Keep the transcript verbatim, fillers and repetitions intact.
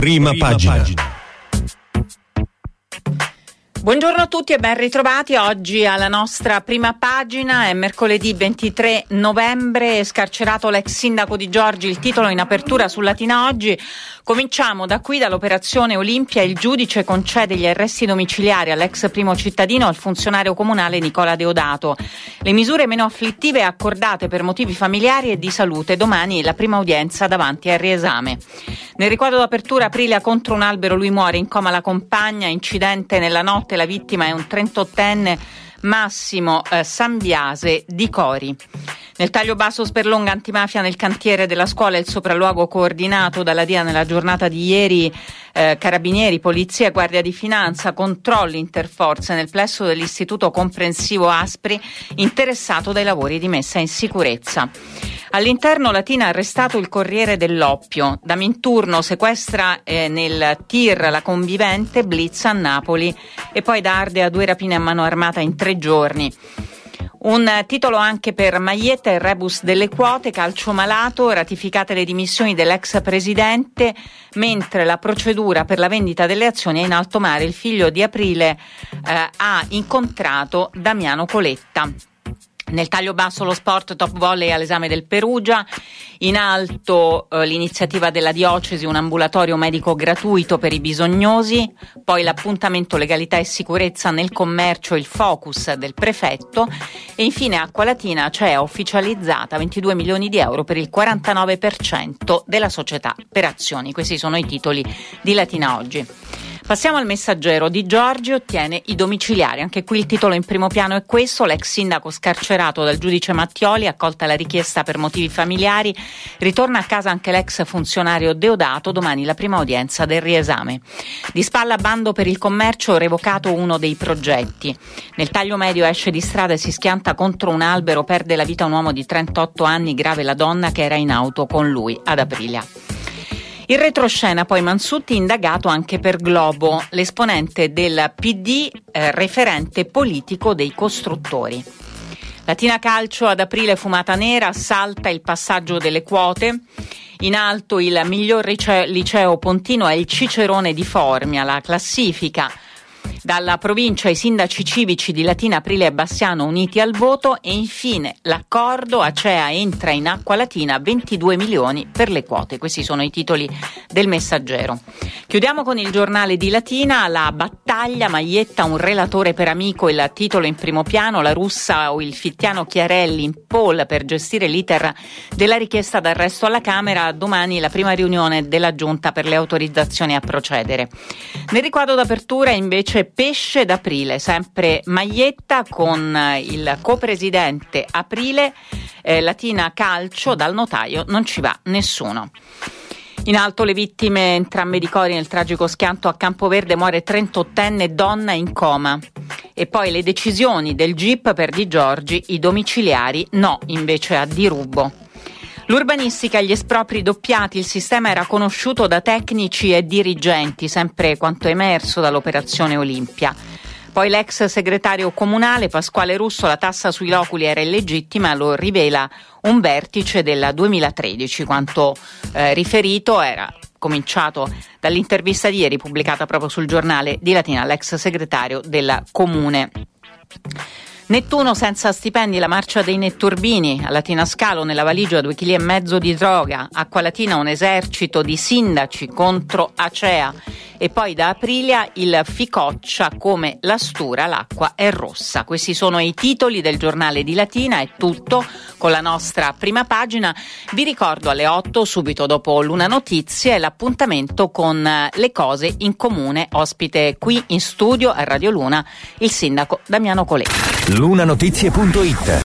Prima, Prima pagina. pagina. Buongiorno a tutti e ben ritrovati. Oggi alla nostra prima pagina è mercoledì ventitré novembre, scarcerato l'ex sindaco di Giorgi, il titolo in apertura su Latina Oggi. Cominciamo da qui, dall'operazione Olimpia. Il giudice concede gli arresti domiciliari all'ex primo cittadino e al funzionario comunale Nicola Deodato. Le misure meno afflittive accordate per motivi familiari e di salute. Domani la prima udienza davanti al riesame. Nel ricordo d'apertura, Aprilia contro un albero, lui muore in coma la compagna, incidente nella notte. La vittima è un trentottenne, Massimo eh, Sambiase di Cori. Nel taglio basso, Sperlonga, antimafia nel cantiere della scuola, il sopralluogo coordinato dalla D I A nella giornata di ieri. Eh, carabinieri, polizia e guardia di finanza, controlli interforze nel plesso dell'istituto comprensivo Aspri, interessato dai lavori di messa in sicurezza. All'interno, Latina ha arrestato il corriere dell'oppio. Da Minturno sequestra eh, nel tir la convivente, blitz a Napoli e poi da Ardea due rapine a mano armata in tre giorni. Un titolo anche per Maietta e il rebus delle quote, calcio malato, ratificate le dimissioni dell'ex presidente, mentre la procedura per la vendita delle azioni è in alto mare. Il figlio di Aprile eh, ha incontrato Damiano Coletta. Nel taglio basso, lo sport, top volley all'esame del Perugia. In alto eh, l'iniziativa della diocesi, un ambulatorio medico gratuito per i bisognosi. Poi l'appuntamento legalità e sicurezza nel commercio, il focus del prefetto. E infine Acqua Latina, cioè ufficializzata ventidue milioni di euro per il quarantanove per cento della società per azioni. Questi sono i titoli di Latina Oggi. Passiamo al Messaggero. Di Giorgi ottiene i domiciliari. Anche qui il titolo in primo piano è questo: l'ex sindaco scarcerato dal giudice Mattioli, accolta la richiesta per motivi familiari, ritorna a casa anche l'ex funzionario Deodato, domani la prima udienza del riesame. Di spalla, bando per il commercio, revocato uno dei progetti. Nel taglio medio, esce di strada e si schianta contro un albero, perde la vita un uomo di trentotto anni, grave la donna che era in auto con lui ad Aprilia. In retroscena poi Mansutti indagato anche per Globo, l'esponente del P D, eh, referente politico dei costruttori. Latina Calcio, ad Aprile fumata nera, salta il passaggio delle quote. In alto il miglior liceo, liceo pontino è il Cicerone di Formia, la classifica. Dalla provincia i sindaci civici di Latina, Aprile e Bassiano uniti al voto e infine l'accordo, Acea entra in Acqua Latina, ventidue milioni per le quote. Questi sono i titoli del Messaggero. Chiudiamo con il giornale di Latina, la battaglia, Maietta un relatore per amico, il titolo in primo piano, la russa o il fittiano Chiarelli in pole per gestire l'iter della richiesta d'arresto alla Camera, domani la prima riunione della Giunta per le autorizzazioni a procedere. Nel riquadro d'apertura invece Pesce d'Aprile, sempre Maietta con il copresidente Aprile, eh, Latina Calcio, dal notaio non ci va nessuno. In alto le vittime entrambe di Cori nel tragico schianto a Campoverde, muore trentottenne donna in coma. E poi le decisioni del G I P per Di Giorgi, i domiciliari no invece a Dirubo. L'urbanistica, gli espropri doppiati, il sistema era conosciuto da tecnici e dirigenti, sempre quanto emerso dall'operazione Olimpia. Poi l'ex segretario comunale Pasquale Russo, la tassa sui loculi era illegittima, lo rivela un vertice del duemilatredici, quanto eh, riferito era cominciato dall'intervista di ieri pubblicata proprio sul giornale di Latina, l'ex segretario del comune. Nettuno senza stipendi, la marcia dei netturbini, a Latina Scalo nella valigia due chili e mezzo di droga, Acqua Latina un esercito di sindaci contro Acea e poi da Aprilia il Ficoccia come la stura, l'acqua è rossa. Questi sono i titoli del giornale di Latina, è tutto con la nostra prima pagina. Vi ricordo alle otto, subito dopo Luna Notizie, l'appuntamento con le cose in comune, ospite qui in studio a Radio Luna il sindaco Damiano Coletta. lunanotizie punto it